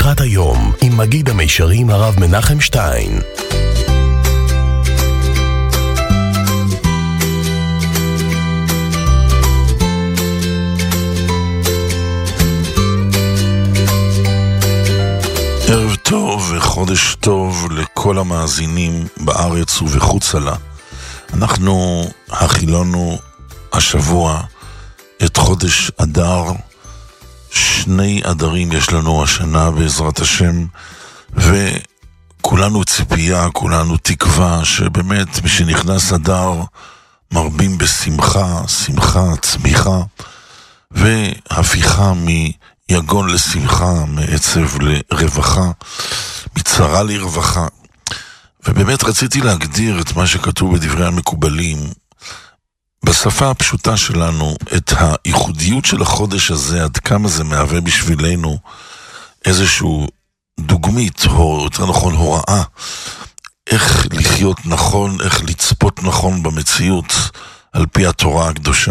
שיחת היום עם מגיד המישרים הרב מנחם שטיין. ערב טוב וחודש טוב לכל המאזינים בארץ ובחוצה לה. אנחנו החילונו השבוע את חודש אדר. 2 אדרים יש לנו השנה בעזרת השם, וכולנו ציפייה, כולנו תקווה שבאמת משנכנס אדר מרבים בשמחה, שמחה, צמיחה והפיכה מיגון לשמחה, מעצב לרווחה, מצרה לרווחה. ובאמת רציתי להגדיר את מה שכתוב בדברי המקובלים בשפה הפשוטה שלנו, את הייחודיות של החודש הזה, עד כמה זה מהווה בשבילנו איזשהו דוגמית, או יותר נכון הוראה, איך לחיות נכון, איך לצפות נכון במציאות על פי התורה הקדושה.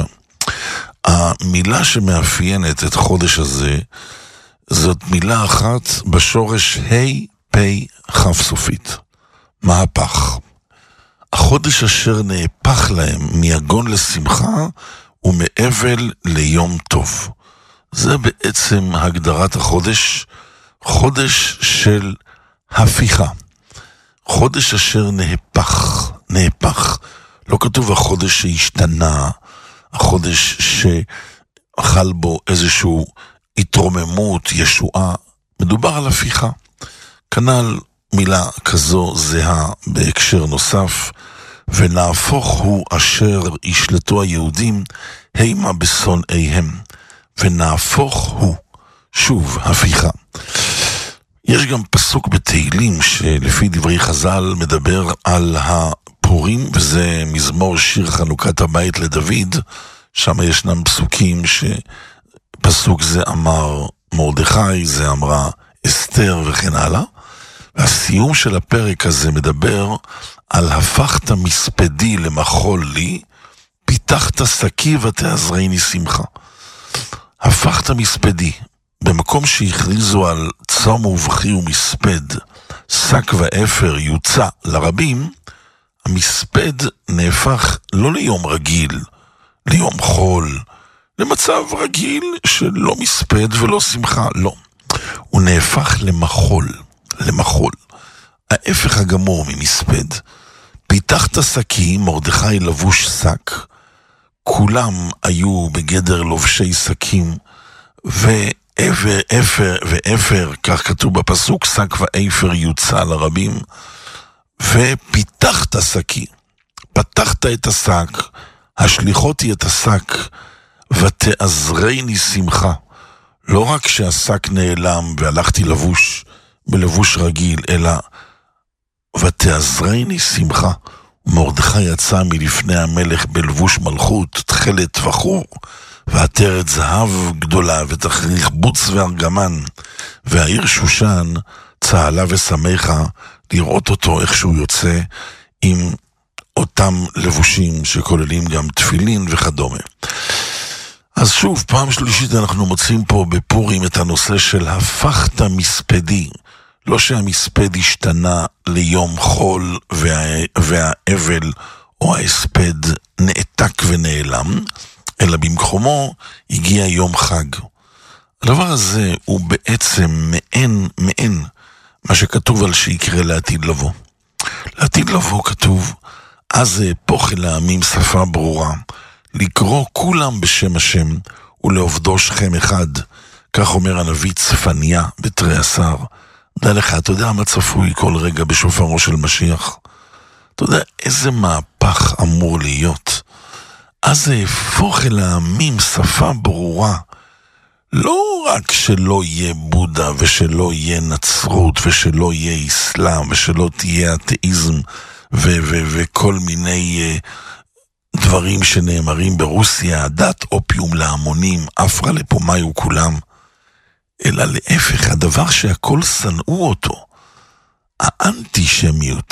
המילה שמאפיינת את החודש הזה, זאת מילה אחת בשורש ה' כ' סופית, מהפך. החודש אשר נהפך להם מיגון לשמחה ומאבל ליום טוב. זה בעצם הגדרת החודש, חודש של הפיכה. חודש אשר נהפך. לא כתוב החודש שהשתנה, החודש שאכל בו איזשהו התרוממות, ישועה. מדובר על הפיכה. כנ"ל מילה כזו זהה בהקשר נוסף, ונהפוך הוא אשר ישלטו היהודים הימה בשונאיהם, ונהפוך הוא, שוב, הפיכה. יש גם פסוק בתהילים שלפי דברי חז"ל מדבר על הפורים, וזה מזמור שיר חנוכת הבית לדוד. שם ישנם פסוקים שפסוק זה אמר מרדכי, זה אמרה אסתר וכן הלאה. והסיום של הפרק הזה מדבר על הפכת מספדי למחול לי, פיתחת שקי ותעזרני שמחה. הפכת מספדי, במקום שהכריזו על צום ובכי ומספד, שק ואפר יוצא לרבים, המספד נהפך לא ליום רגיל, ליום חול, למצב רגיל שלא מספד ולא שמחה, לא. הוא נהפך למחול. ההפך הגמור ממספד. פיתחת שקי, מרדכי לבוש שק, כולם היו בגדר לובשי שקים, ואפר, כך כתוב בפסוק, שק ואפר יוצא לרבים, ופיתחת שקי, פתחת את השק, השליחותי את השק, ותעזרני שמחה. לא רק שהשק נעלם והלכתי לבוש בלבוש רגיל, אלא ותעזרני שמחה. מרדכי יצא מלפני המלך בלבוש מלכות, תכלת וחור, ועטרת זהב גדולה, ותכריך בוץ וארגמן, והעיר שושן צהלה ושמחה לראות אותו איך שהוא יוצא עם אותם לבושים שכוללים גם תפילין וכדומה. אז שוב, פעם שלישית אנחנו מוצאים פה בפורים את הנושא של הפכת מספדי. לא שהמספד השתנה ליום חול והאבל או ההספד נעתק ונעלם, אלא במקומו הגיע יום חג. הדבר הזה הוא בעצם מעין מה שכתוב על שיקרה לעתיד לבוא. לעתיד לבוא כתוב, אז אהפוך אל העמים שפה ברורה, לקרוא כולם בשם השם ולעובדו שכם אחד. כך אומר הנביא צפניה בתרי עשר. דע לך, אתה יודע מה צפוי כל רגע בשופרו של משיח? אתה יודע איזה מהפך אמור להיות? אז אהפוך אל העמים שפה ברורה. לא רק שלא יהיה בודה ושלא יהיה נצרות ושלא יהיה אסלאם ושלא תהיה אתאיזם וכל מיני דברים שנאמרים ברוסיה, דת אופיום להמונים, אפרה לפומיו כולם, אלא להפך, הדבר שהכל שנאו אותו, האנטישמיות,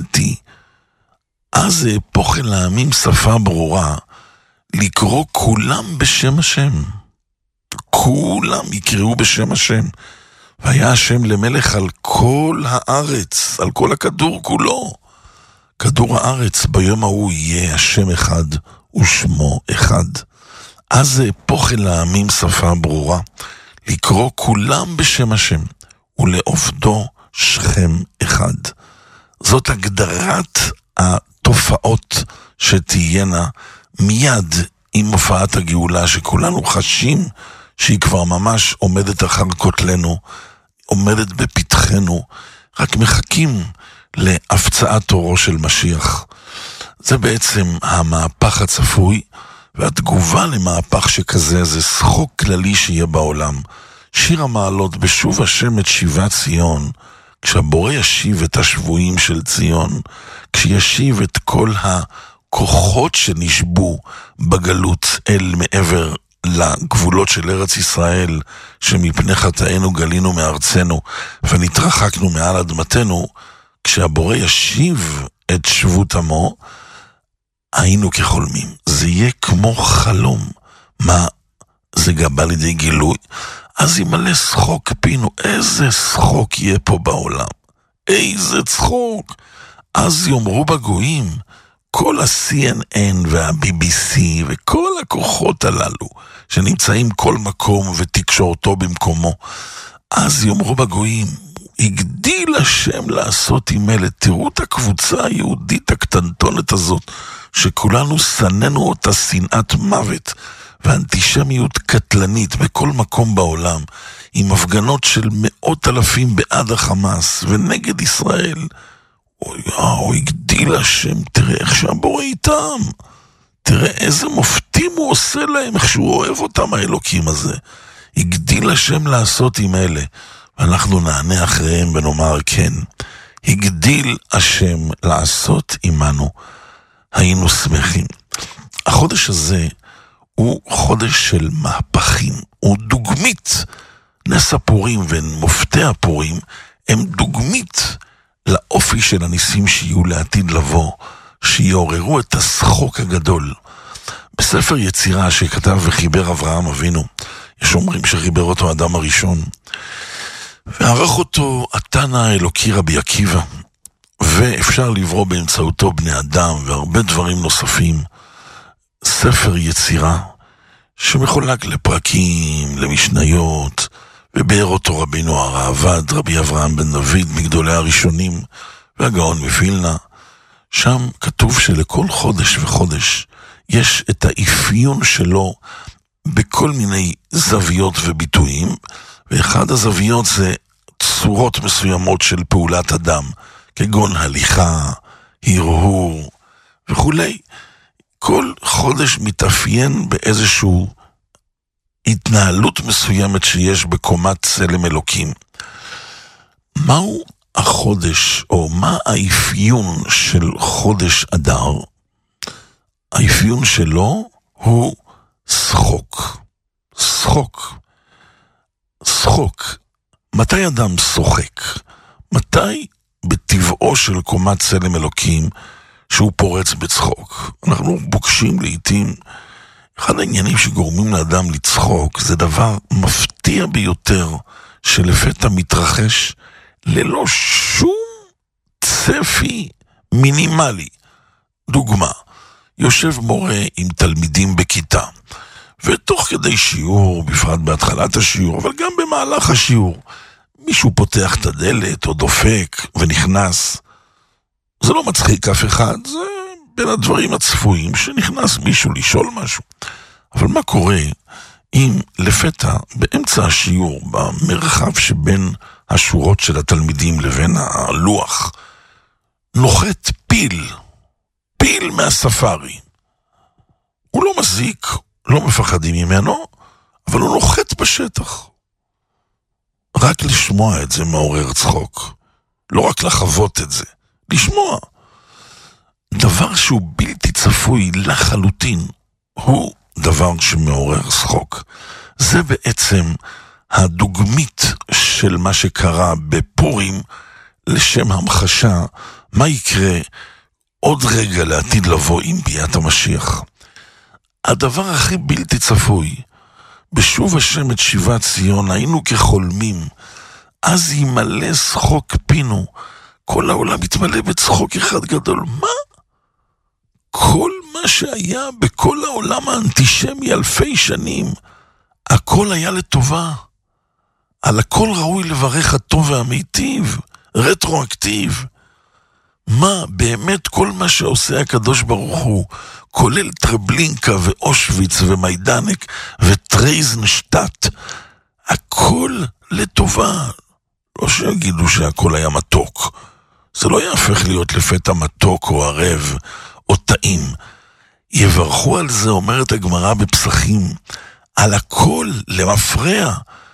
אז אהפוך אל העמים שפה ברורה, לקרוא כולם בשם השם. כולם יקראו בשם השם. והיה השם למלך על כל הארץ, על כל הכדור כולו. כדור הארץ ביום ההוא יהיה השם אחד ושמו אחד. אז זה הפוך אל העמים שפה ברורה, לקרוא כולם בשם השם, ולעובדו שכם אחד. זאת הגדרת התופעות שתהיינה מיד עם מופעת הגאולה, שכולנו חשים שהיא כבר ממש עומדת אחר כותלנו, עומדת בפתחנו, רק מחכים להפצעת אורו של משיח. זה בעצם המהפך הצפוי, והתגובה למהפך שכזה זה שחוק כללי שיהיה בעולם. שיר המעלות בשוב השם את שיבת ציון, כשהבורא ישיב את השבויים של ציון, כשישיב את כל הכוחות שנשבו בגלות אל מעבר לגבולות של ארץ ישראל, שמפני חטאינו גלינו מארצנו ונתרחקנו מעל אדמתנו, כשהבורא ישיב את שבות עמו, היינו כחולמים. זה יהיה כמו חלום. מה? זה גם בא לידי גילוי. אז ימלא שחוק פינו. איזה שחוק יהיה פה בעולם. איזה צחוק. אז יאמרו בגויים, כל ה-CNN וה-BBC וכל הכוחות הללו, שנמצאים כל מקום ותקשורתו במקומו, אז יאמרו בגויים, הגדיל השם לעשות עם אלה. תראו את הקבוצה היהודית הקטנטונת הזאת, שכולנו סננו אותה שנאת מוות ואנטישמיות קטלנית בכל מקום בעולם, עם הפגנות של מאות אלפים בעד החמאס ונגד ישראל. אוי, הגדיל השם, תראה איך שהבורא איתם, תראה איזה מופתים הוא עושה להם, איך שהוא אוהב אותם האלוקים הזה. הגדיל השם לעשות עם אלה, ואנחנו נענה אחריהם ונאמר כן, הגדיל השם לעשות עמנו, היינו שמחים. החודש הזה הוא חודש של מהפכים, הוא דוגמית. נס הפורים ומופתי הפורים הם דוגמית לאופי של הניסים שיהיו לעתיד לבוא, שיעוררו את השחוק הגדול. בספר יצירה שכתב וחיבר אברהם אבינו, יש אומרים שחיבר אותו האדם הראשון, וערך אותו התנא האלוקי רבי עקיבא, ואפשר לברוא באמצעותו בני אדם והרבה דברים נוספים. ספר יצירה שמחולק לפרקים, למשניות, וביאר אותו רבינו הראב"ד, רבי אברהם בן דוד, מגדולי הראשונים, והגאון מווילנה. שם כתוב שלכל חודש וחודש יש את האפיון שלו בכל מיני זוויות וביטויים, ואחד הזוויות זה צורות מסוימות של פעולת אדם, כגון הליכה, הרהור וכולי. כל חודש מתאפיין באיזשהו התנהלות מסוימת שיש בקומת צלם אלוקים. מהו החודש, או מה האפיון של חודש אדר? האפיון שלו הוא שחוק. שחוק. שחוק. מתי אדם שוחק? מתי בטבעו של קומת צלם אלוקים שהוא פורץ בצחוק? אנחנו בוקשים לעתים, אחד העניינים שגורמים לאדם לצחוק זה דבר מפתיע ביותר שלפתע מתרחש ללא שום צפי מינימלי. דוגמה, יושב מורה עם תלמידים בכיתה, ותוך כדי שיעור, בפרט בהתחלת השיעור, אבל גם במהלך השיעור, מישהו פותח את הדלת או דופק ונכנס. זה לא מצחיק אף אחד, זה בין הדברים הצפויים שנכנס מישהו לשאול משהו. אבל מה קורה אם לפתע באמצע השיעור, במרחב שבין השורות של התלמידים לבין הלוח, נוחת פיל מהספארי. הוא לא מזיק, לא מפחדים ממנו, אבל הוא נוחת בשטח. רק לשמוע את זה מעורר צחוק. לא רק לחוות את זה, לשמוע. דבר שהוא בלתי צפוי לחלוטין, הוא דבר שמעורר צחוק. זה בעצם הדוגמית של מה שקרה בפורים, לשם המחשה, מה יקרה עוד רגע לעתיד לבוא עם ביאת המשיח. הדבר הכי בלתי צפוי, בשוב השם את שיבת ציון, היינו כחולמים, אז ימלא שחוק פינו. כל העולם מתמלא בצחוק אחד גדול. מה? כל מה שהיה בכל העולם האנטישמי אלפי שנים, הכל היה לטובה. על הכל ראוי לברך הטוב והמיטיב, רטרואקטיב. מה באמת כל מה שעושה הקדוש ברוך הוא, כולל טרבלינקה ואושוויץ ומיידנק וטרייזנשטט, הכל לטובה. לא שיגידו שהכל היה מתוק. זה לא יהפך להיות לפתע מתוק או ערב או טעים. יברכו על זה, אומרת הגמרא בפסחים, על הכל למפרע.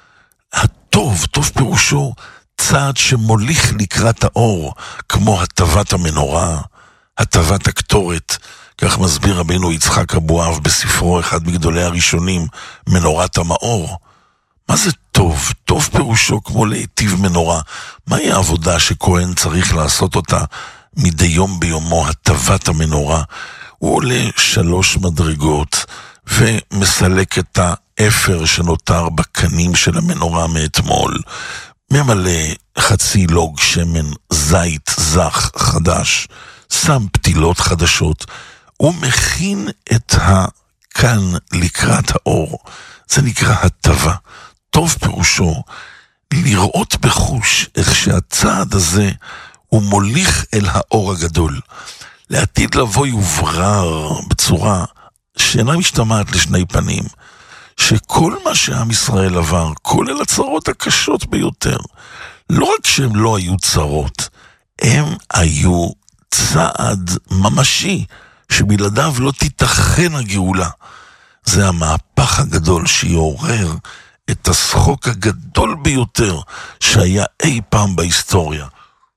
הטוב, טוב פירושו צעד שמוליך לקראת האור, כמו הטבת המנורה, הטבת הקטורת. כך מסביר רבינו יצחק אבואב בספרו, אחד מגדולי הראשונים, מנורת המאור. מה זה טוב? טוב פירושו כמו להיטיב מנורה. מהי העבודה שכהן צריך לעשות אותה מדי יום ביומו, הטבת המנורה? הוא עולה 3 מדרגות ומסלק את האפר שנותר בקנים של המנורה מאתמול, ממלא חצי לוג שמן זית זך חדש, שם פתילות חדשות, הוא מכין את הקן לקראת האור. זה נקרא הטבה. טוב פירושו לראות בחוש איך שהצעד הזה הוא מוליך אל האור הגדול. לעתיד לבוא יוברר בצורה שאינה משתמעת לשני פנים, שכל מה שעם ישראל עבר, כולל הצרות הקשות ביותר, לא רק שהם לא היו צרות, הם היו צעד ממשי שבלעדיו לא תיתכן הגאולה. זה המהפך הגדול שיעורר את השחוק הגדול ביותר שהיה אי פעם בהיסטוריה.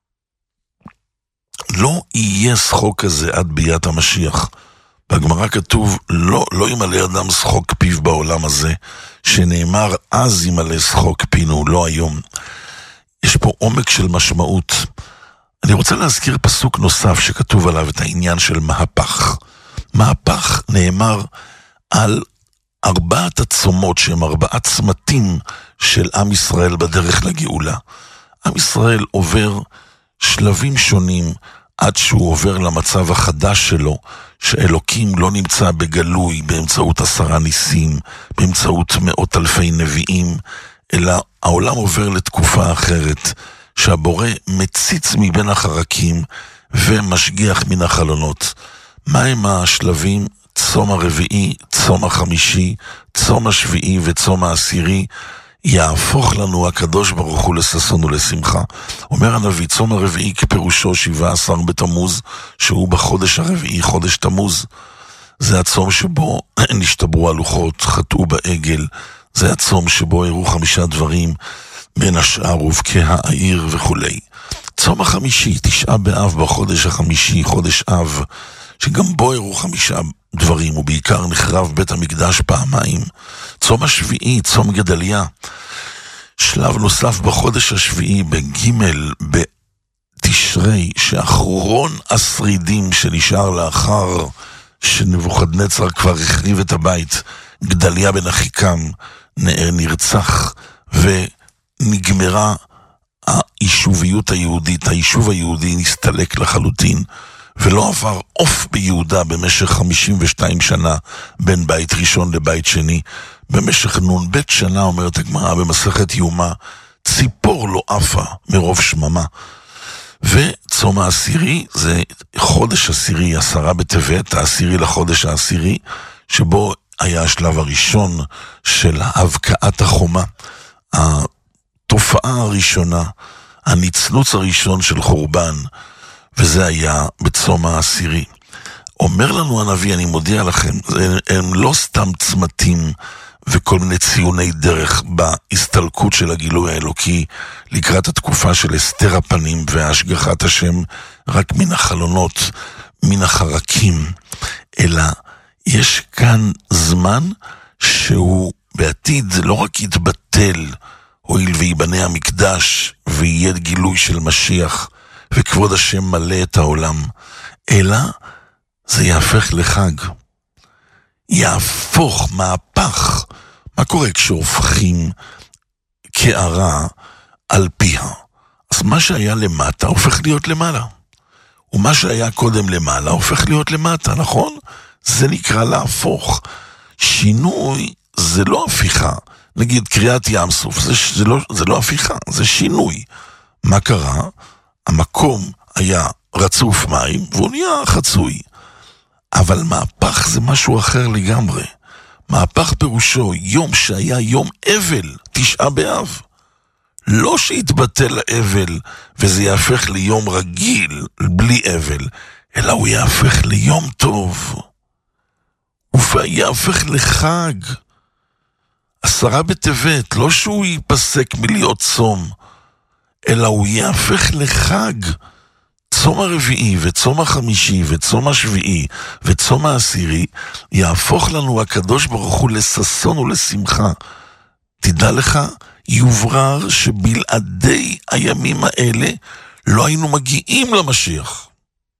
לא יהיה שחוק כזה עד ביאת המשיח. בגמרא כתוב, לא ימלא אדם שחוק פיו בעולם הזה, שנאמר אז ימלא שחוק פינו, לא היום. יש פה עומק של משמעות. אני רוצה להזכיר פסוק נוסף שכתוב עליו את העניין של מהפך. מהפך נאמר על 4 הצומות שהם 4 צמתים של עם ישראל בדרך לגאולה. עם ישראל עובר שלבים שונים עד שהוא עובר למצב החדש שלו, שאלוקים לא נמצא בגלוי באמצעות 10 ניסים, באמצעות 100,000 נביאים, אלא העולם עובר לתקופה אחרת, שהבורא מציץ מבין החרקים ומשגיח מן החלונות. מהם השלבים? צום הרביעי, צום החמישי, צום השביעי וצום העשירי, יהפוך לנו הקדוש ברוך הוא לששון ולשמחה. אומר הנביא, צום הרביעי כפירושו 17 בתמוז, שהוא בחודש הרביעי, חודש תמוז. זה הצום שבו נשתברו הלוחות, חטאו בעגל. זה הצום שבו הראו 5 דברים, בין השאר ובקי העיר וכו'. צום החמישי, 9 באב בחודש החמישי, חודש אב, שגם בו הראו 5 דברים, ובעיקר נחרב בית המקדש פעמיים. צום השביעי, צום גדליה, שלב נוסף בחודש השביעי, בגימל, בתשרי, שאחרון השרידים שנשאר לאחר שנבוכדנצר כבר החריב את הבית, גדליה בן אחיקם נרצח, ונגמרה היישוביות היהודית. היישוב היהודי נסתלק לחלוטין, ולא עבר עוף ביהודה במשך 52 שנה בין בית ראשון לבית שני. במשך נ"ב שנה, אומרת הגמרא במסכת יומא, ציפור לא עפה מרוב שממה. וצום העשירי זה חודש עשירי, 10 בטבת, העשירי לחודש העשירי, שבו היה השלב הראשון של הבקעת החומה, התופעה הראשונה, הניצלוץ הראשון של חורבן, וזה היה בצום העשירי. אומר לנו הנביא, אני מודיע לכם, הם לא סתם צמתים וכל מיני ציוני דרך בהסתלקות של הגילוי האלוקי לקראת התקופה של הסתר הפנים והשגחת השם רק מן החלונות, מן החרקים, אלא יש כאן זמן שהוא בעתיד לא רק יתבטל, הואיל ויבנה המקדש ויהיה גילוי של משיח וכבוד השם מלא את העולם, אלא זה יהפך לחג, יהפוך מהפך. מה קורה כשהופכים קערה על פיה. אז מה שהיה למטה הופך להיות למעלה. ומה שהיה קודם למעלה הופך להיות למטה, נכון? זה נקרא להפוך. שינוי זה לא הפיכה. נגיד קריאת ים סוף, זה לא הפיכה, זה שינוי. מה קרה? המקום היה רצוף מים, והוא נהיה חצוי. אבל מהפך זה משהו אחר לגמרי. מהפך פירושו יום שהיה יום אבל, 9 באב. לא שיתבטל האבל וזה יהפך ליום רגיל בלי אבל, אלא הוא יהפך ליום טוב. ויהפך לחג. 10 בטבת, לא שהוא ייפסק מלהיות צום, אלא הוא יהפך לחג. צום הרביעי וצום החמישי וצום השביעי וצום העשירי יהפוך לנו הקדוש ברוך הוא לששון ולשמחה. תדע לך, יוברר שבלעדי הימים האלה לא היינו מגיעים למשיח.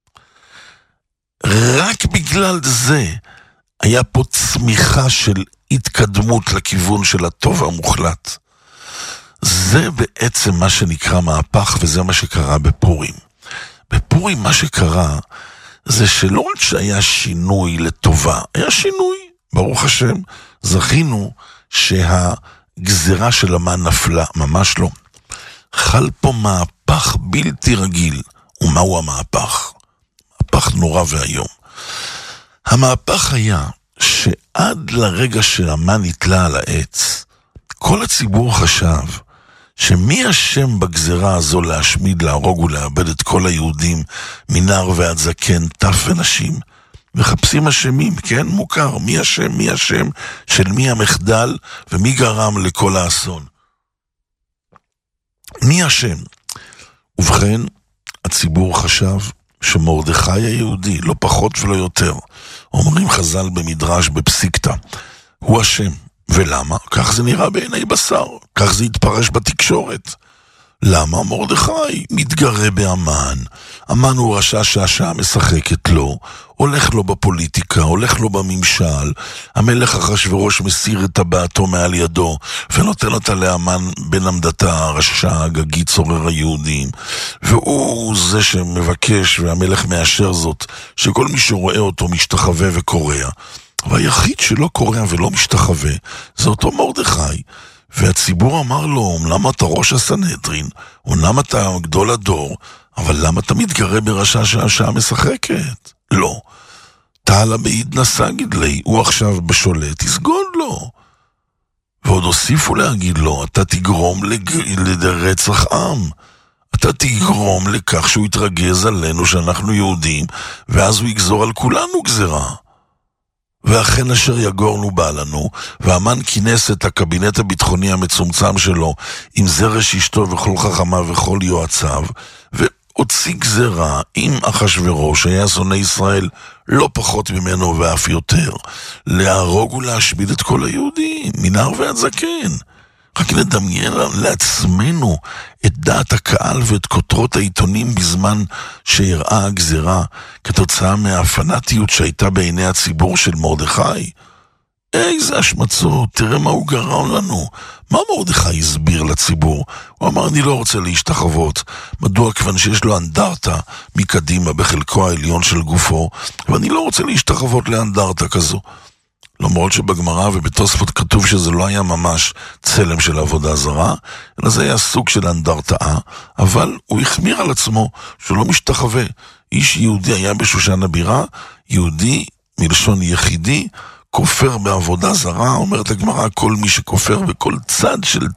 רק בגלל זה היה פה צמיחה של התקדמות לכיוון של הטוב המוחלט. זה בעצם מה שנקרא מהפך, וזה מה שקרה בפורים. בפורים מה שקרה זה שלא רק שהיה שינוי לטובה, היה שינוי, ברוך השם, זכינו שהגזרה של המן נפלה, ממש לא. חל פה מהפך בלתי רגיל. ומהו המהפך? מהפך נורא והיום. המהפך היה שעד לרגע שהמן נתלה על העץ, כל הציבור חשב שמי השם בגזרה הזו להשמיד, להרוג ולאבד את כל היהודים מנער ועד זקן, טף ונשים. מחפשים אשמים, כן? מוכר. מי השם? מי השם? של מי המחדל ומי גרם לכל האסון? מי השם? ובכן, הציבור חשב שמרדכי היהודי, לא פחות ולא יותר, אומרים חז"ל במדרש בפסיקתא, הוא השם. ולמה? כך זה נראה בעיני בשר, כך זה התפרש בתקשורת. למה? מרדכי מתגרה באמן. אמן הוא רשע שהשעה משחקת לו, הולך לו בפוליטיקה, הולך לו בממשל. המלך אחשוורוש מסיר את טבעתו מעל ידו ונותן אותה לאמן בן עמדתה, הרשע הגגי צורר היהודים. והוא זה שמבקש, והמלך מאשר זאת, שכל מי שרואה אותו משתחווה וקורע. והיחיד שלא קורע ולא משתחווה זה אותו מרדכי. והציבור אמר לו, למה אתה ראש הסנהדרין? ולמה אתה גדול הדור? אבל למה אתה מתגרה ברשע שהשעה משחקת? לא. תעלה בעיד נשא גדלי, הוא עכשיו בשולט, תסגוד לו. ועוד הוסיפו להגיד לו, אתה תגרום לרצח עם. אתה תגרום לכך שהוא יתרגז עלינו שאנחנו יהודים, ואז הוא יגזור על כולנו גזרה. ואכן אשר יגורנו בא לנו, והמן כינס את הקבינט הביטחוני המצומצם שלו עם זרש אשתו וכל חכמה וכל יועציו, והוציא גזרה עם אחשוורוש, שהיה שונא ישראל לא פחות ממנו ואף יותר, להרוג ולהשמיד את כל היהודים, מנער ועד זקן. רק נדמיין לעצמנו את דעת הקהל ואת כותרות העיתונים בזמן שהראה הגזרה כתוצאה מהפנאטיות שהייתה בעיני הציבור של מרדכי. איזה השמצות, תראה מה הוא גרם לנו. מה מרדכי הסביר לציבור? הוא אמר, אני לא רוצה להשתחוות. מדוע? כיוון שיש לו אנדרטה מקדימה בחלקו העליון של גופו, ואני לא רוצה להשתחוות לאנדרטה כזו. למרות שבגמרא ובתוספות כתוב שזה לא היה ממש צלם של עבודה זרה, אלא זה היה סוג של אנדרטאה, אבל הוא החמיר על עצמו שהוא לא משתחווה. איש יהודי היה בשושן הבירה, יהודי מלשון יחידי, כופר בעבודה זרה. אומרת הגמרא, כל מי שכופר בכל צד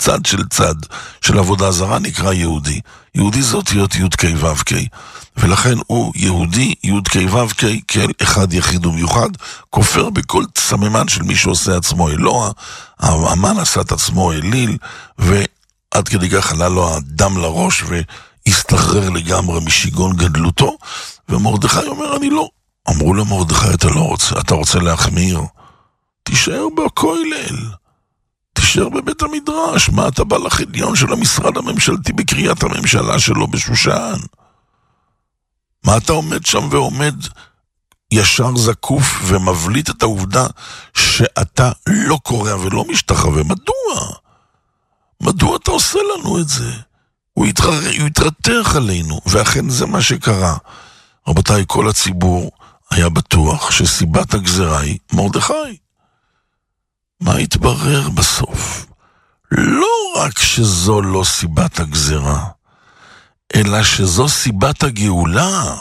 של עבודה זרה נקרא יהודי. יהודי זאת י' כ' ו' כ'. ולכן הוא יהודי, י' כ' ו' כ', כל אחד יחיד ומיוחד, כופר בכל סממן של מי שעושה עצמו אלוה. המן עשה את עצמו אליל, ועד כדי כך עלה לו הדם לראש, והסתחרר לגמרי משיגון גדלותו, ומרדכי אומר, אני לא. אמרו למרדכי, אתה לא רוצה, אתה רוצה להחמיר? תישאר בכולל, תישאר בבית המדרש. מה אתה בא לחניון של המשרד הממשלתי בקריית הממשלה שלו בשושן? מה אתה עומד שם ועומד ישר זקוף ומבליט את העובדה שאתה לא קורא ולא משתחווה? מדוע? מדוע אתה עושה לנו את זה? הוא יתרתח עלינו, ואכן זה מה שקרה. רבותיי, כל הציבור היה בטוח שסיבת הגזרה היא מרדכי. מה התברר בסוף? לא רק שזו לא סיבת הגזרה, אלא שזו סיבת הגאולה.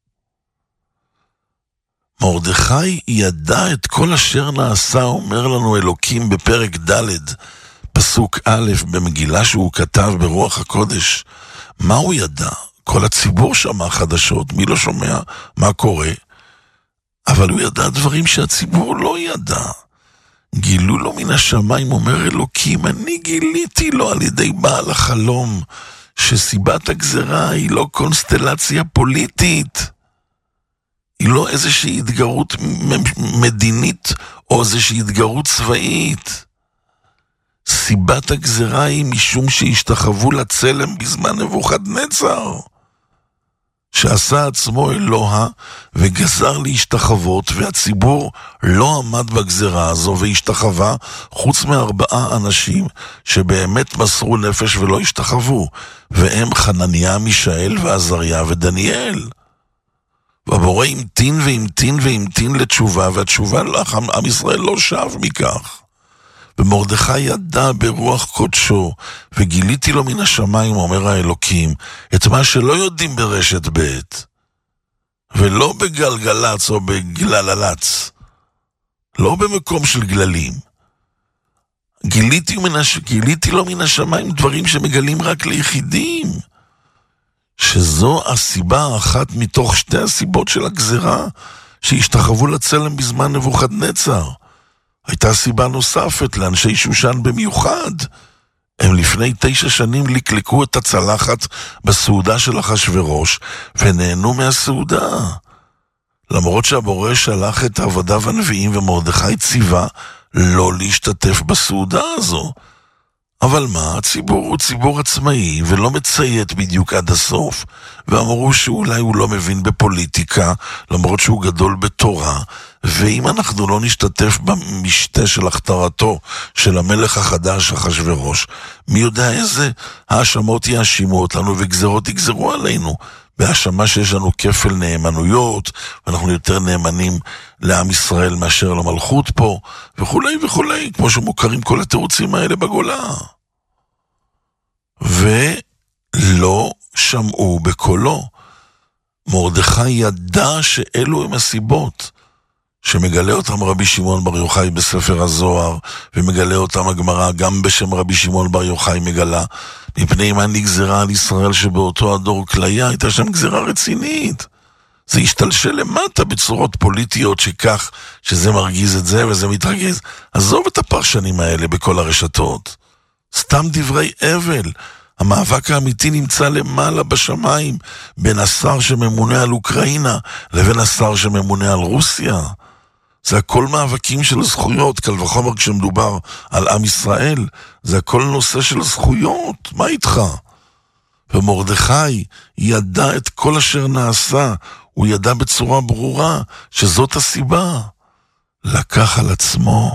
מרדכי ידע את כל אשר נעשה, אומר לנו אלוקים בפרק ד' פסוק א' במגילה שהוא כתב ברוח הקודש. מה הוא ידע? כל הציבור שמע חדשות, מי לא שומע מה קורה? אבל הוא ידע דברים שהציבור לא ידע. גילו לו מן השמיים, אומר אלוקים, אני גיליתי לו על ידי בעל החלום, שסיבת הגזרה היא לא קונסטלציה פוליטית, היא לא איזושהי התגרות מדינית או איזושהי התגרות צבאית. סיבת הגזרה היא משום שהשתחוו לצלם בזמן נבוכדנצר, שעשה עצמו אלוה וגזר להשתחוות, והציבור לא עמד בגזרה הזו והשתחווה, חוץ מארבעה אנשים שבאמת מסרו נפש ולא השתחוו, והם חנניה, מישאל ועזריה ודניאל. והבורא המתין והמתין והמתין לתשובה, והתשובה עם ישראל לא שב מכך. ומרדכי ידע ברוח קודשו, וגיליתי לו מן השמיים, אומר האלוקים, את מה שלא יודעים ברשת ב' ולא בגלגלץ או בגלללץ, לא במקום של גללים. גיליתי לו מן השמיים דברים שמגלים רק ליחידים, שזו הסיבה האחת מתוך שתי הסיבות של הגזרה, שהשתחוו לצלם בזמן נבוכדנצר. הייתה סיבה נוספת לאנשי שושן במיוחד. הם לפני 9 שנים לקלקו את הצלחת בסעודה של אחשוורוש ונהנו מהסעודה. למרות שהבורא שלח את עבדיו הנביאים ומרדכי ציווה לא להשתתף בסעודה הזו. אבל מה? הציבור הוא ציבור עצמאי ולא מציית בדיוק עד הסוף, ואמרו שאולי הוא לא מבין בפוליטיקה למרות שהוא גדול בתורה, ואם אנחנו לא נשתתף במשתה של הכתרתו של המלך החדש אחשוורוש, מי יודע איזה האשמות יאשימו אותנו וגזרות יגזרו עלינו, בהאשמה שיש לנו כפל נאמנויות ואנחנו יותר נאמנים לעם ישראל מאשר למלכות פה וכולי וכולי, כמו שמוכרים כל התירוצים האלה בגולה. ולא שמעו בקולו. מרדכי ידע שאלו הם הסיבות שמגלה אותם רבי שמעון בר יוחאי בספר הזוהר, ומגלה אותם הגמרא גם בשם רבי שמעון בר יוחאי מגלה, מפני מה נגזרה על ישראל שבאותו הדור כליה, הייתה שם גזרה רצינית. זה השתלשל למטה בצורות פוליטיות שכך, שזה מרגיז את זה וזה מתרגז. עזוב את הפרשנים האלה בכל הרשתות. סתם דברי אבל. המאבק האמיתי נמצא למעלה בשמיים, בין השר שממונה על אוקראינה לבין השר שממונה על רוסיה. זה הכל מאבקים של זכויות, קל וחומר כשמדובר על עם ישראל, זה הכל נושא של זכויות, מה איתך? ומרדכי ידע את כל אשר נעשה, הוא ידע בצורה ברורה שזאת הסיבה. לקח על עצמו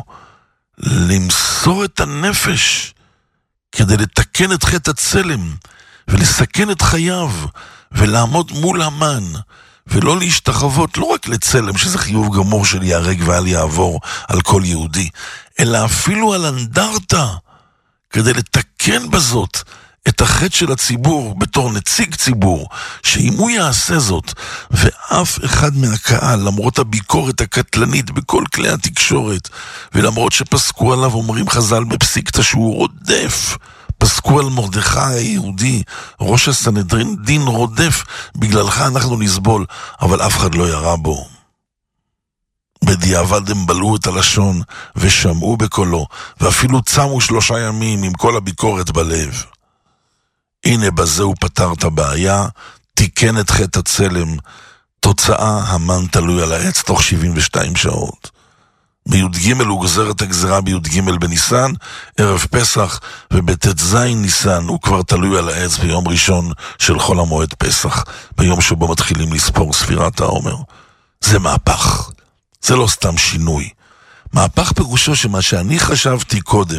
למסור את הנפש כדי לתקן את חטא הצלם ולסכן את חייו ולעמוד מול המן ולא להשתחוות לא רק לצלם שזה חיוב גמור של יהרג ואל יעבור על כל יהודי, אלא אפילו על אנדרטה, כדי לתקן בזאת את החטא של הציבור בתור נציג ציבור, שאם הוא יעשה זאת ואף אחד מהקהל, למרות הביקורת הקטלנית בכל כלי התקשורת ולמרות שפסקו עליו, אומרים חז"ל בפסיקתא שהוא רודף, פסקו על מרדכי היהודי ראש הסנהדרין דין רודף, בגללך אנחנו נסבול, אבל אף אחד לא ירה בו. בדיעבד הם בלעו את הלשון ושמעו בקולו, ואפילו צמו 3 ימים עם כל הביקורת בלב. הנה בזה הוא פתר את הבעיה, תיקן את חטא הצלם, תוצאה המן תלוי על העץ תוך 72 שעות. בי"ג הוא גוזר את הגזרה בי"ג בניסן, ערב פסח, ובט"ז ניסן הוא כבר תלוי על העץ ביום ראשון של חול המועד פסח, ביום שבו מתחילים לספור ספירת העומר. זה מהפך, זה לא סתם שינוי. מהפך פירושו שמה שאני חשבתי קודם,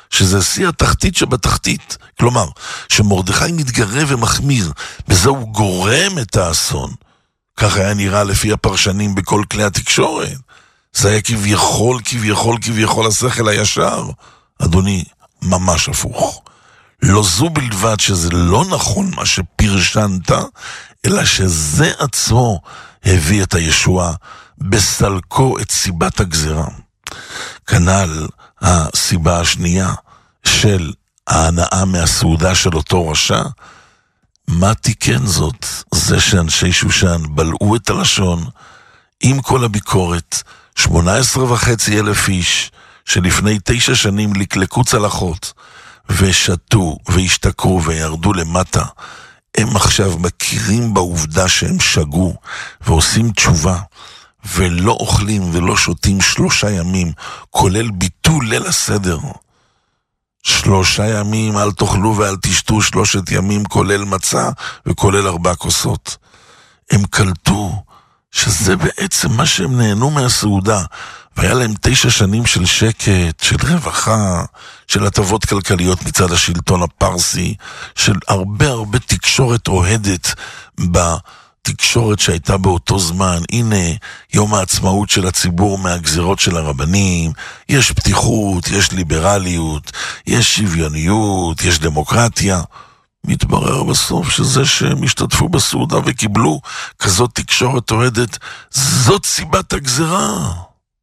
שזה שיא התחתית שבתחתית. כלומר, שמרדכי מתגרה ומחמיר, בזה הוא גורם את האסון. כך היה נראה לפי הפרשנים בכל כלי התקשורת. זה היה כביכול השכל הישר. אדוני, ממש הפוך. לא זו בלבד שזה לא נכון מה שפרשנת, אלא שזה עצמו הביא את הישועה, בסלקו את סיבת הגזירה. כנ"ל הסיבה השנייה של ההנאה מהסעודה של אותו רשע. מה תיקן זאת? זה שאנשי שושן בלעו את הלשון עם כל הביקורת, 18,500 איש שלפני 9 שנים לקלקו צלחות ושתו והשתכרו וירדו למטה, הם עכשיו מכירים בעובדה שהם שגו ועושים תשובה ולא אוכלים ולא שותים 3 ימים, כולל ביטול ליל הסדר. 3 ימים אל תאכלו ואל תשתו, 3 ימים כולל מצה וכולל 4 כוסות. הם קלטו שזה בעצם מה שהם נהנו מהסעודה, והיה להם 9 שנים של שקט, של רווחה, של הטבות כלכליות מצד השלטון הפרסי, של הרבה תקשורת אוהדת בתקשורת שהייתה באותו זמן. הנה יום העצמאות של הציבור מהגזירות של הרבנים, יש פתיחות, יש ליברליות, יש שוויוניות, יש דמוקרטיה. מתברר בסוף שזה שהם השתתפו בסעודה וקיבלו כזאת תקשורת אוהדת, זאת סיבת הגזירה.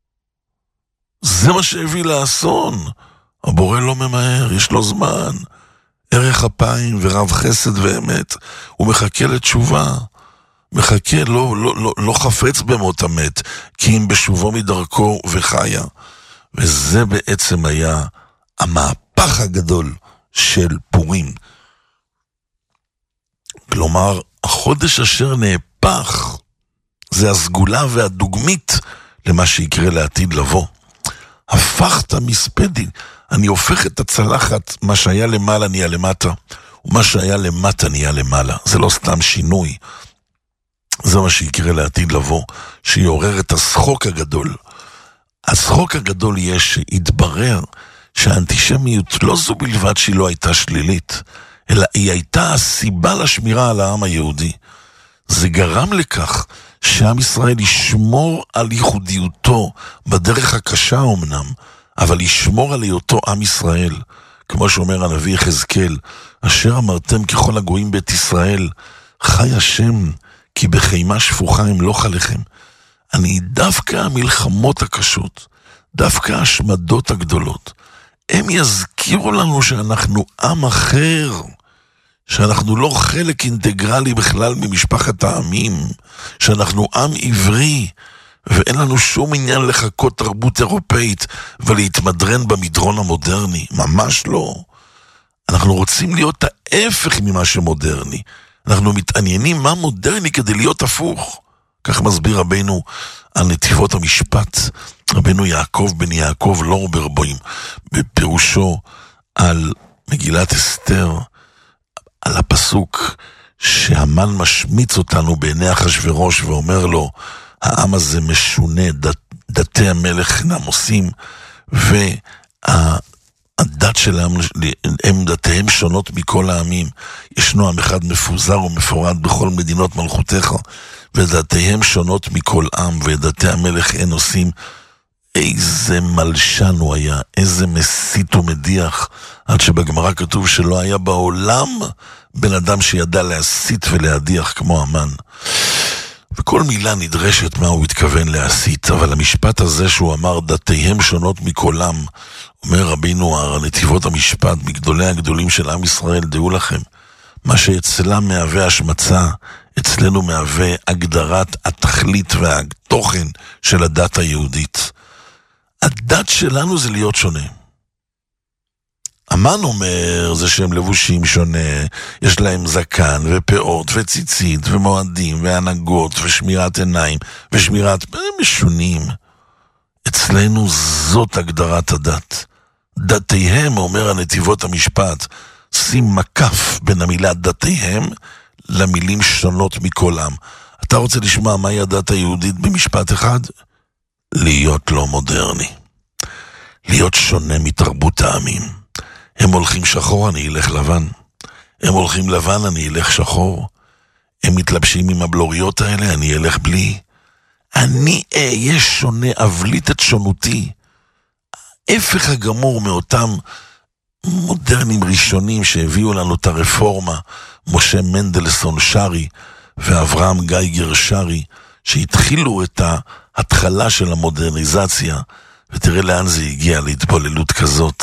זה מה שהביא לאסון. הבורא לא ממהר, יש לו זמן, ערך אפיים ורב חסד ואמת. הוא מחכה לתשובה, מחכה, לא חפץ במות המת, כי אם בשובו מדרכו וחיה. וזה בעצם היה המהפך הגדול של פורים. כלומר, החודש אשר נהפך, זה הסגולה והדוגמית למה שיקרה לעתיד לבוא. הפכת מספדי, אני הופך את הצלחת, מה שהיה למעלה נהיה למטה, ומה שהיה למטה נהיה למעלה. זה לא סתם שינוי, זה מה שיקרה לעתיד לבוא, שיעורר את השחוק הגדול. השחוק הגדול יהיה שיתברר שהאנטישמיות לא זו בלבד שהיא לא הייתה שלילית, אלא היא הייתה הסיבה לשמירה על העם היהודי. זה גרם לכך שעם ישראל ישמור על ייחודיותו בדרך הקשה אמנם, אבל ישמור על היותו עם ישראל. כמו שאומר הנביא יחזקאל, אשר אמרתם ככל הגויים בית ישראל, חי השם, כי בחימה שפוכה אמלוך עליכם. אני דווקא המלחמות הקשות, דווקא השמדות הגדולות, הם יזכירו לנו שאנחנו עם אחר, שאנחנו לא חלק אינטגרלי בכלל ממשפחת העמים, שאנחנו עם עברי, ואין לנו שום עניין לחכות תרבות אירופאית ולהתמדרן במדרון המודרני, ממש לא. אנחנו רוצים להיות ההפך ממה שמודרני, אנחנו מתעניינים מה מודרני כדי להיות הפוך. כך מסביר רבינו על נתיבות המשפט, רבינו יעקב בן יעקב לורברבוים, בפירושו על מגילת אסתר, על הפסוק שהמן משמיץ אותנו בעיני אחשוורוש ואומר לו, העם הזה משונה, דתי המלך אינם עושים, והדת שלהם, הם דתיהם שונות מכל העמים. ישנו עם אחד מפוזר ומפורד בכל מדינות מלכותך, ודתיהם שונות מכל עם, ודתי המלך אין עושים. איזה מלשן הוא היה, איזה מסית ומדיח, עד שבגמרא כתוב שלא היה בעולם בן אדם שידע להסית ולהדיח כמו המן. וכל מילה נדרשת מה הוא התכוון להסית, אבל המשפט הזה שהוא אמר דתיהם שונות מכולם, אומר רבינו הנתיבות המשפט, מגדולי הגדולים של עם ישראל, דעו לכם, מה שאצלם מהווה השמצה, אצלנו מהווה הגדרת התכלית והתוכן של הדת היהודית. הדת שלנו זה להיות שונה. המן אומר זה שהם לבושים שונה, יש להם זקן ופאות וציצית ומועדים והנהגות ושמירת עיניים ושמירת משונים. אצלנו זאת הגדרת הדת. דתיהם, אומר הנתיבות המשפט, שים מקף בין המילה דתיהם למילים שונות מכל עם. אתה רוצה לשמוע מהי הדת היהודית במשפט אחד? להיות לא מודרני. להיות שונה מתרבות העמים. הם הולכים שחור, אני אלך לבן. הם הולכים לבן, אני אלך שחור. הם מתלבשים עם הבלוריות האלה, אני אלך בלי. אני אהיה שונה, אבליט את שונותי. ההפך הגמור מאותם מודרנים ראשונים שהביאו לנו את הרפורמה, משה מנדלסון שרי ואברהם גייגר שרי, שהתחילו את ההתחלה של המודרניזציה, ותראה לאן זה הגיע להתבוללות כזאת.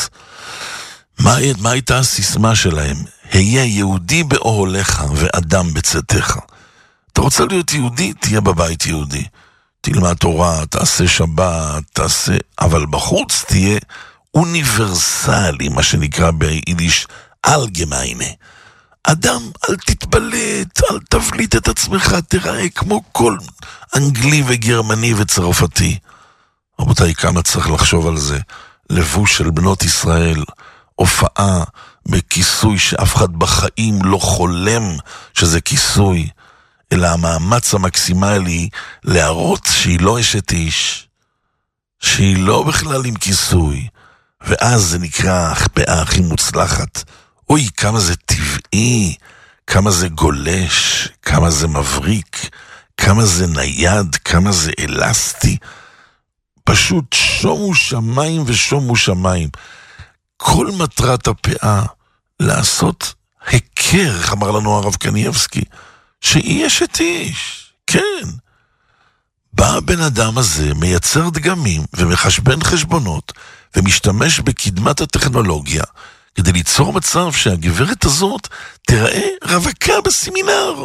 מה הייתה הסיסמה שלהם? היה יהודי באוהליך ואדם בצאתך. אתה רוצה להיות יהודי? תהיה בבית יהודי. תלמד תורה, תעשה שבת, אבל בחוץ תהיה אוניברסלי, מה שנקרא ביידיש אלגמיינה. אדם, אל תתבלט, אל תבליט את עצמך, תראה כמו כל אנגלי וגרמני וצרפתי. רבותיי, כמה צריך לחשוב על זה. לבוש של בנות ישראל, הופעה בכיסוי שאף אחד בחיים לא חולם שזה כיסוי, אלא המאמץ המקסימלי להראות שהיא לא אשת איש, שהיא לא בכלל עם כיסוי, ואז זה נקרא ההחפאה הכי מוצלחת. אוי, כמה זה טבעי, כמה זה גולש, כמה זה מבריק, כמה זה נייד, כמה זה אלסטי. פשוט שומו שמיים ושומו שמיים. כל מטרת הפאה לעשות הכר, איך אמר לנו הרב קניאבסקי, שהיא אשת איש, כן. בא הבן אדם הזה, מייצר דגמים ומחשבן חשבונות, ומשתמש בקדמת הטכנולוגיה, כדי ליצור מצב שהגברת הזאת תראה רווקה בסמינר.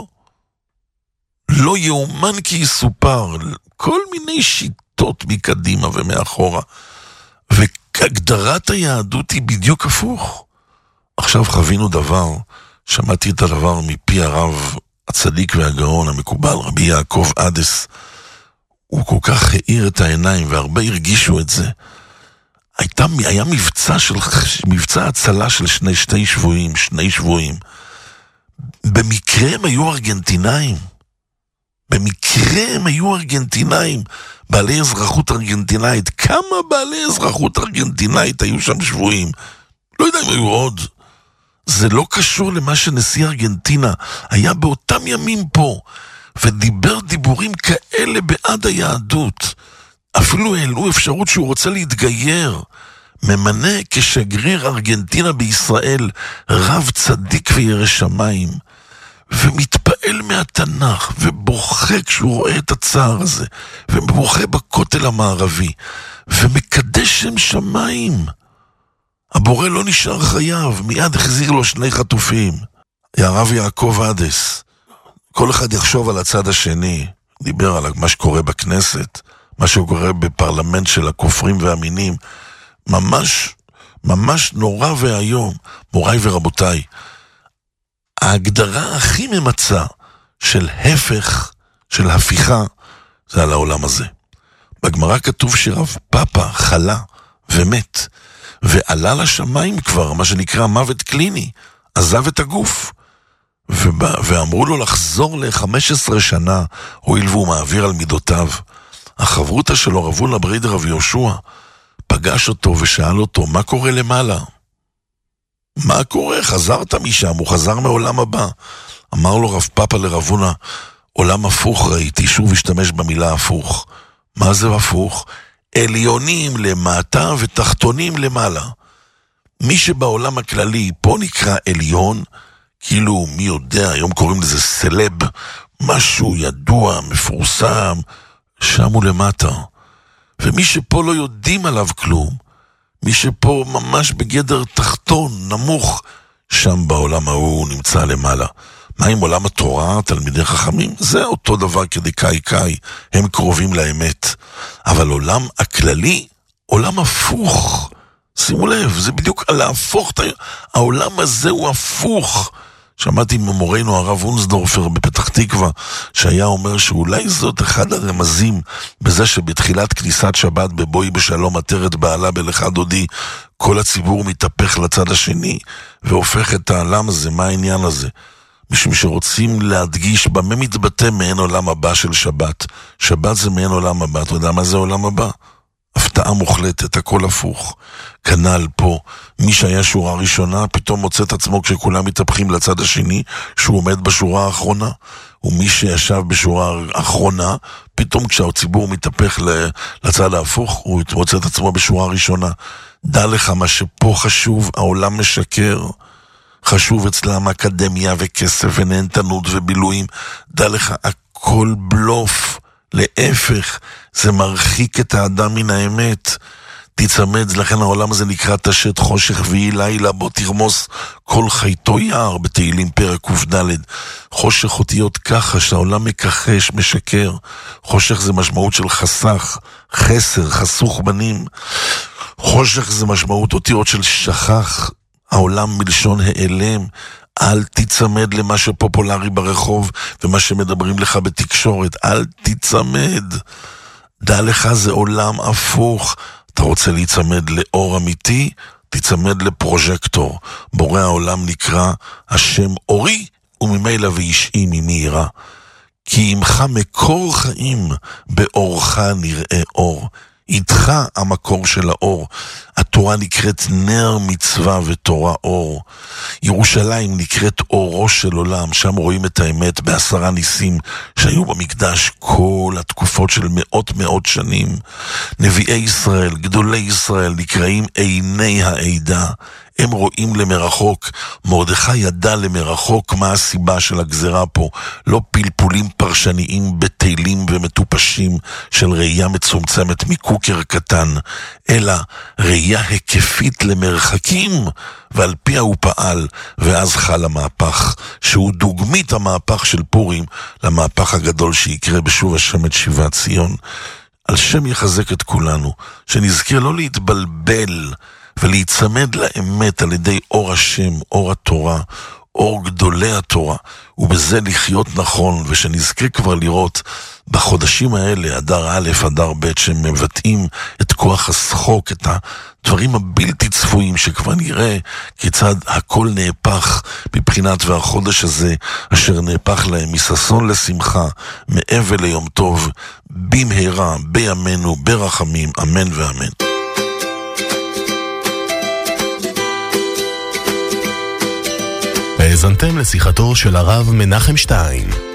לא יאומן כי יסופר, כל מיני שיטות מקדימה ומאחורה. והגדרת היהדות היא בדיוק הפוך. עכשיו חווינו דבר, שמעתי את הדבר מפי הרב הצדיק והגאון המקובל, רבי יעקב אדס. הוא כל כך העיר את העיניים, והרבה הרגישו את זה. היה מבצע הצלה של שני שבויים. במקרה הם היו ארגנטינאים. בעלי אזרחות ארגנטינאית. כמה בעלי אזרחות ארגנטינאית היו שם שבויים? לא יודע אם היו עוד. זה לא קשור למה שנשיא ארגנטינה היה באותם ימים פה, ודיבר דיבורים כאלה בעד היהדות. אפילו העלו אפשרות שהוא רוצה להתגייר. ממנה כשגריר ארגנטינה בישראל רב צדיק וירא שמיים, ומתפעל מהתנ"ך, ובוכה כשהוא רואה את הצער הזה, ובוכה בכותל המערבי, ומקדש שם שמיים. הבורא לא נשאר חייב, מיד החזיר לו 2 חטופים. הרב יעקב אדס, כל אחד יחשוב על הצד השני, דיבר על מה שקורה בכנסת, מה שקורה בפרלמנט של הכופרים והמינים, ממש נורא והיום. מוריי ורבותיי, ההגדרה הכי ממצה של הפך, של הפיכה, זה על העולם הזה. בגמרא כתוב שרב פאפה חלה ומת, ועלה לשמיים כבר, מה שנקרא מוות קליני, עזב את הגוף, ואמרו לו לחזור ל-15 שנה, הואיל והוא מעביר על מידותיו. החברותא שלו רבו לבריד רב יהושע, פגש אותו ושאל אותו, מה קורה למעלה? מה קורה? חזרת משם, הוא חזר מעולם הבא. אמר לו רב פאפה לרבונה, עולם הפוך ראיתי, שוב השתמש במילה הפוך. מה זה הפוך? עליונים למטה ותחתונים למעלה. מי שבעולם הכללי פה נקרא עליון, כאילו מי יודע, היום קוראים לזה סלב, משהו ידוע, מפורסם, שם הוא למטה. ומי שפה לא יודעים עליו כלום, מי שפה ממש בגדר תחתון, נמוך, שם בעולם ההוא נמצא למעלה. מה עם עולם התורה, תלמידי חכמים? זה אותו דבר כדי קאי, הם קרובים לאמת. אבל עולם הכללי, עולם הפוך. שימו לב, זה בדיוק על להפוך, העולם הזה הוא הפוך. שמעתי ממורנו הרב אונסדורפר בפתח תקווה, שהיה אומר שאולי זאת אחד הרמזים בזה שבתחילת כניסת שבת בבואי בשלום עטרת בעלה בלך דודי, כל הציבור מתהפך לצד השני, והופך את העולם הזה, מה העניין הזה? משום שרוצים להדגיש במה מתבטא מעין עולם הבא של שבת. שבת זה מעין עולם הבא, אתה יודע מה זה עולם הבא? הפתעה מוחלטת, הכל הפוך. כנ"ל פה, מי שהיה שורה ראשונה, פתאום מוצא את עצמו כשכולם מתהפכים לצד השני, שהוא עומד בשורה האחרונה. ומי שישב בשורה האחרונה, פתאום כשהציבור מתהפך לצד ההפוך, הוא מוצא את עצמו בשורה ראשונה. דע לך מה שפה חשוב, העולם משקר. חשוב אצלם אקדמיה וכסף ונהנתנות ובילויים. דע לך, הכל בלוף. להפך, זה מרחיק את האדם מן האמת. תצמד, לכן העולם הזה נקרא תשת חושך ויהי לילה, בוא תרמוס כל חייתו יער, בתהילים פרק ק"ד. חושך אותיות ככה, שהעולם מכחש, משקר. חושך זה משמעות של חסך, חסר, חסוך בנים. חושך זה משמעות אותיות של שכח, העולם מלשון העלם. אל תצמד למה שפופולרי ברחוב ומה שמדברים לך בתקשורת, אל תצמד. דע לך, זה עולם הפוך. אתה רוצה להצמד לאור אמיתי? תצמד לפרוז'קטור. בורא העולם נקרא השם אורי, וממילא וישעי ממהרה. כי עמך מקור חיים, באורך נראה אור. איתך המקור של האור. התורה נקראת נר מצווה ותורה אור. ירושלים נקראת אורו של עולם, שם רואים את האמת ב10 ניסים שהיו במקדש כל התקופות של מאות שנים. נביאי ישראל, גדולי ישראל, נקראים עיני העדה. הם רואים למרחוק. מרדכי ידע למרחוק מה הסיבה של הגזרה פה. לא פלפולים פרשניים בתהילים ומטופשים של ראייה מצומצמת מקוקר קטן, אלא ראייה היקפית למרחקים, ועל פיה הוא פעל, ואז חל המהפך, שהוא דוגמית המהפך של פורים, למהפך הגדול שיקרה בשוב השם את שיבת ציון. על שם יחזק את כולנו, שנזכיר לא להתבלבל, ולהיצמד לאמת על ידי אור השם, אור התורה, אור גדולי התורה, ובזה לחיות נכון, ושנזכה כבר לראות בחודשים האלה, אדר א', אדר ב', שמבטאים את כוח השחוק, את הדברים הבלתי צפויים, שכבר נראה כיצד הכל נהפך בבחינת והחודש הזה, אשר נהפך להם מששון לשמחה, מאבל ליום טוב, במהרה, בימינו, ברחמים, אמן ואמן. האזנתם לשיחתו של הרב מנחם שטיין.